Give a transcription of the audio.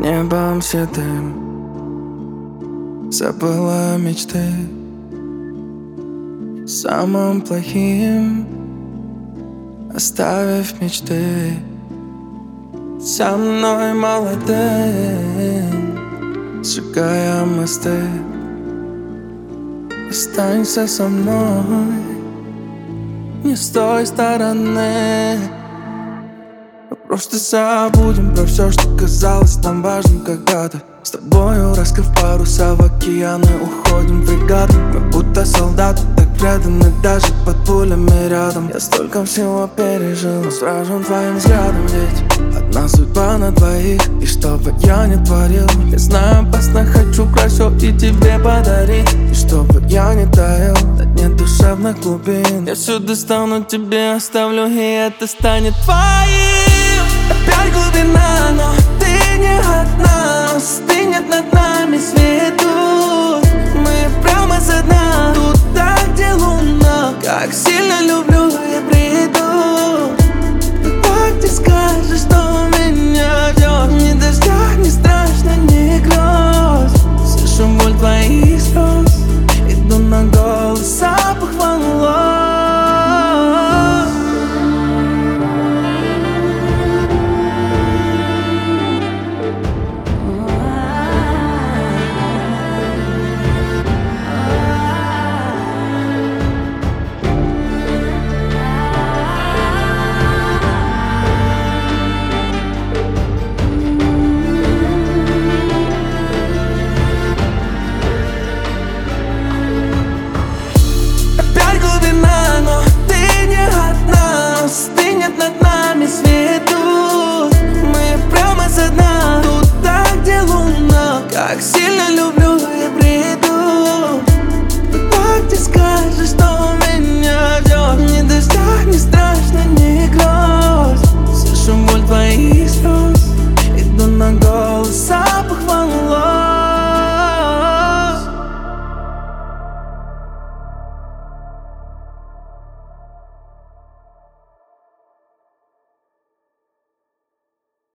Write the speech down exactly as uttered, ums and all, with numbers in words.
небом седым забыла мечты. Самым плохим оставив мечты. Со мной молодым сжигая мосты. Останься со мной не с той стороны. Мы просто забудем про все, что казалось нам важным когда-то. С тобою, раскрыв паруса в океаны, уходим в фрегат. Мы будто солдаты, так преданы даже под пулями рядом. Я столько всего пережил, сражен твоим взглядом. Ведь одна судьба на двоих, и что бы я ни творил, я знаю, опасно, хочу красу и тебе подарить. И чтобы я не таял на дне душевных глубин, я все достану тебе, оставлю, и это станет твоим. Опять глубина, но ты не одна. Стынет над нами свету.